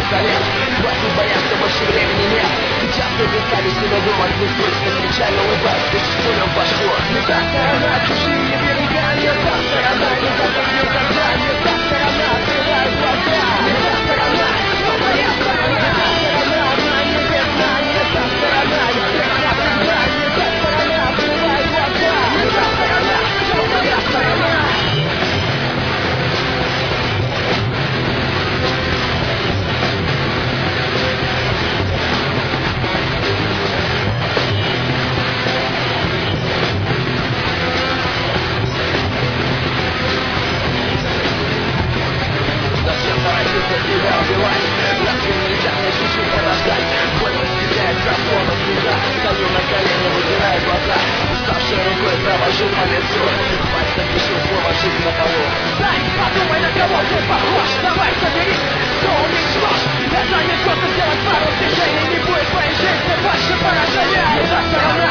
пистолет. Хватит бояться, больше времени нет. Сейчас мы заставим себя думать, не скучно, печально улыбаться, ты что нам пошло. Не та сторона, чужие берега, не та сторона, не забудь никогда, не та сторона, открывай глаза. Не та сторона, но моя сторона, не та сторона, она не бедна, не та сторона, я всегда всегда, не та сторона, открывай глаза. Не та сторона, но моя сторона. Зачем торопиться себя убивать? Разве нельзя на чуть-чуть подождать? Больно стреляет заслона слеза. Стою на колени, вытираю глаза. Уставшей рукой провожу по лицу. Пальцем пишу слово «жизнь» на полу. Дай, подумай, на кого ты похож. Давай, соберись, все уничтожь. Это не просто сделать пару движений. Не будет твоей жизни больше поражения. Не та сторона.